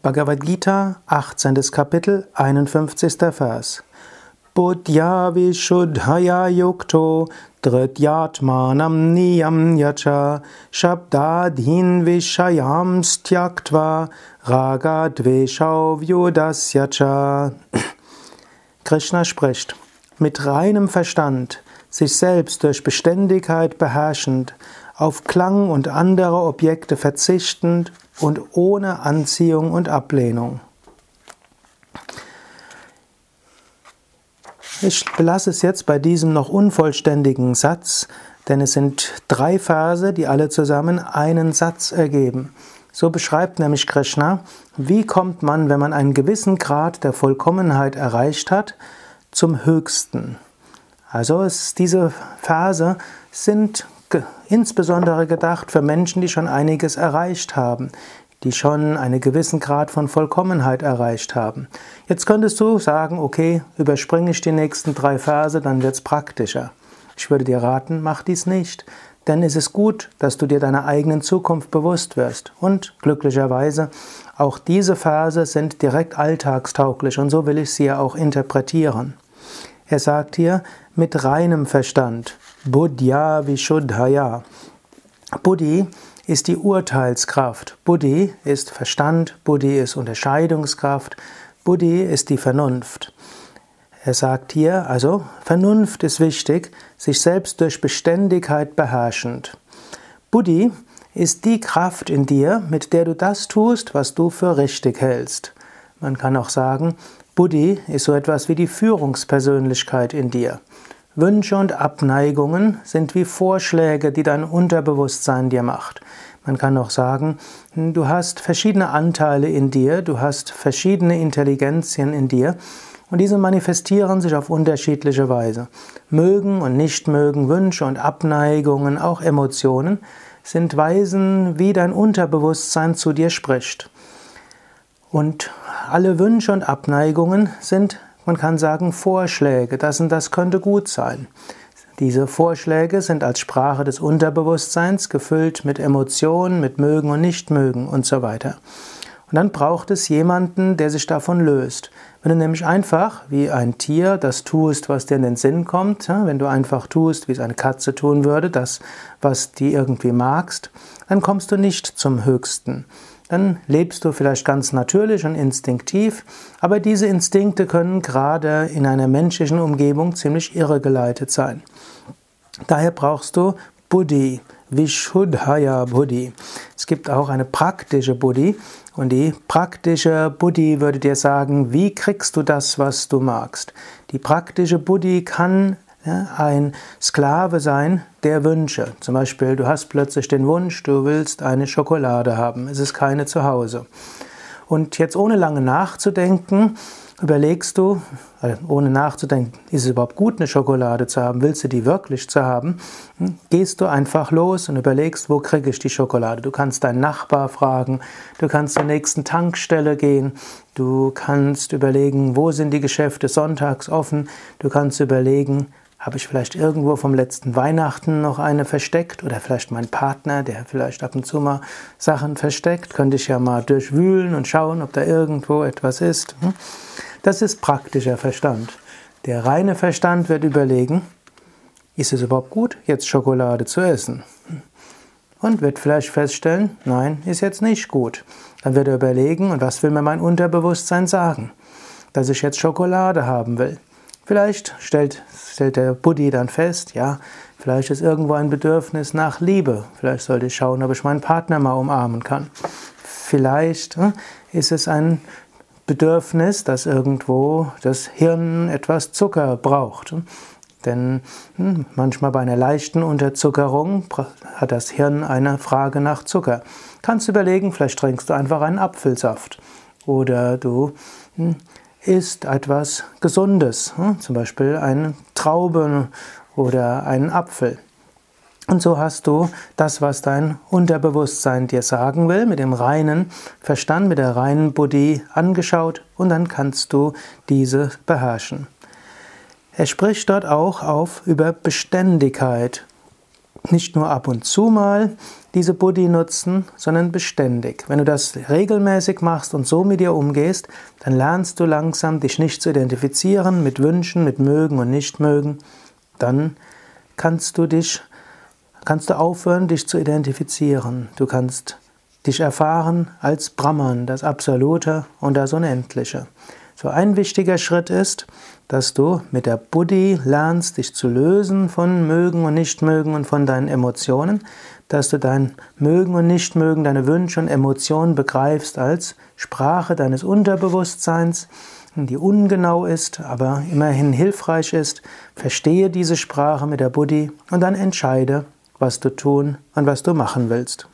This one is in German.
Bhagavad Gita, 18. Kapitel, 51. Vers. Buddhya vishuddhaya yukto dhrityatmanam niyam yacha shabdadhin vishayam styaktva raga dveshau vyudasyacha. Krishna spricht: Mit reinem Verstand, sich selbst durch Beständigkeit beherrschend, auf Klang und andere Objekte verzichtend und ohne Anziehung und Ablehnung. Ich belasse es jetzt bei diesem noch unvollständigen Satz, denn es sind 3 Verse, die alle zusammen einen Satz ergeben. So beschreibt nämlich Krishna, wie kommt man, wenn man einen gewissen Grad der Vollkommenheit erreicht hat, zum Höchsten. Also diese Verse sind insbesondere gedacht für Menschen, die schon einiges erreicht haben, die schon einen gewissen Grad von Vollkommenheit erreicht haben. Jetzt könntest du sagen, okay, überspringe ich die nächsten 3 Verse, dann wird es praktischer. Ich würde dir raten, mach dies nicht, denn es ist gut, dass du dir deiner eigenen Zukunft bewusst wirst. Und glücklicherweise, auch diese Verse sind direkt alltagstauglich und so will ich sie ja auch interpretieren. Er sagt hier, mit reinem Verstand, Buddhya vishuddhaya. Buddhi ist die Urteilskraft. Buddhi ist Verstand, Buddhi ist Unterscheidungskraft, Buddhi ist die Vernunft. Er sagt hier, also Vernunft ist wichtig, sich selbst durch Beständigkeit beherrschend. Buddhi ist die Kraft in dir, mit der du das tust, was du für richtig hältst. Man kann auch sagen, Buddhi ist so etwas wie die Führungspersönlichkeit in dir. Wünsche und Abneigungen sind wie Vorschläge, die dein Unterbewusstsein dir macht. Man kann auch sagen, du hast verschiedene Anteile in dir, du hast verschiedene Intelligenzien in dir und diese manifestieren sich auf unterschiedliche Weise. Mögen und Nichtmögen, Wünsche und Abneigungen, auch Emotionen, sind Weisen, wie dein Unterbewusstsein zu dir spricht. Und alle Wünsche und Abneigungen sind, man kann sagen, Vorschläge. Das und das könnte gut sein. Diese Vorschläge sind als Sprache des Unterbewusstseins gefüllt mit Emotionen, mit Mögen und Nichtmögen und so weiter. Und dann braucht es jemanden, der sich davon löst. Wenn du nämlich einfach wie ein Tier das tust, was dir in den Sinn kommt, wenn du einfach tust, wie es eine Katze tun würde, das, was du irgendwie magst, dann kommst du nicht zum Höchsten. Dann lebst du vielleicht ganz natürlich und instinktiv, aber diese Instinkte können gerade in einer menschlichen Umgebung ziemlich irregeleitet sein. Daher brauchst du Buddhi, Vishuddhaya Buddhi. Es gibt auch eine praktische Buddhi und die praktische Buddhi würde dir sagen, wie kriegst du das, was du magst. Die praktische Buddhi kann ein Sklave sein der Wünsche. Zum Beispiel, du hast plötzlich den Wunsch, du willst eine Schokolade haben, es ist keine zu Hause. Und jetzt ohne lange nachzudenken, überlegst du, ohne nachzudenken, ist es überhaupt gut, eine Schokolade zu haben, willst du die wirklich zu haben, gehst du einfach los und überlegst, wo kriege ich die Schokolade. Du kannst deinen Nachbar fragen, du kannst zur nächsten Tankstelle gehen, du kannst überlegen, wo sind die Geschäfte sonntags offen, du kannst überlegen, habe ich vielleicht irgendwo vom letzten Weihnachten noch eine versteckt oder vielleicht mein Partner, der vielleicht ab und zu mal Sachen versteckt, könnte ich ja mal durchwühlen und schauen, ob da irgendwo etwas ist. Das ist praktischer Verstand. Der reine Verstand wird überlegen, ist es überhaupt gut, jetzt Schokolade zu essen? Und wird vielleicht feststellen, nein, ist jetzt nicht gut. Dann wird er überlegen, und was will mir mein Unterbewusstsein sagen? Dass ich jetzt Schokolade haben will. Vielleicht stellt der Buddhi dann fest, ja, vielleicht ist irgendwo ein Bedürfnis nach Liebe. Vielleicht sollte ich schauen, ob ich meinen Partner mal umarmen kann. Vielleicht ist es ein Bedürfnis, dass irgendwo das Hirn etwas Zucker braucht. Denn manchmal bei einer leichten Unterzuckerung hat das Hirn eine Frage nach Zucker. Kannst du überlegen, vielleicht trinkst du einfach einen Apfelsaft. Oder du isst etwas Gesundes, zum Beispiel eine Traube oder einen Apfel. Und so hast du das, was dein Unterbewusstsein dir sagen will, mit dem reinen Verstand, mit der reinen Buddhi angeschaut und dann kannst du diese beherrschen. Er spricht dort auch über Beständigkeit. Nicht nur ab und zu mal, diese Buddhi nutzen, sondern beständig. Wenn du das regelmäßig machst und so mit dir umgehst, dann lernst du langsam, dich nicht zu identifizieren mit Wünschen, mit Mögen und Nichtmögen. Dann kannst du aufhören, dich zu identifizieren. Du kannst dich erfahren als Brahman, das Absolute und das Unendliche. So ein wichtiger Schritt ist, dass du mit der Buddhi lernst, dich zu lösen von Mögen und Nichtmögen und von deinen Emotionen, dass du dein Mögen und Nichtmögen, deine Wünsche und Emotionen begreifst als Sprache deines Unterbewusstseins, die ungenau ist, aber immerhin hilfreich ist. Verstehe diese Sprache mit der Buddhi und dann entscheide, was du tun und was du machen willst.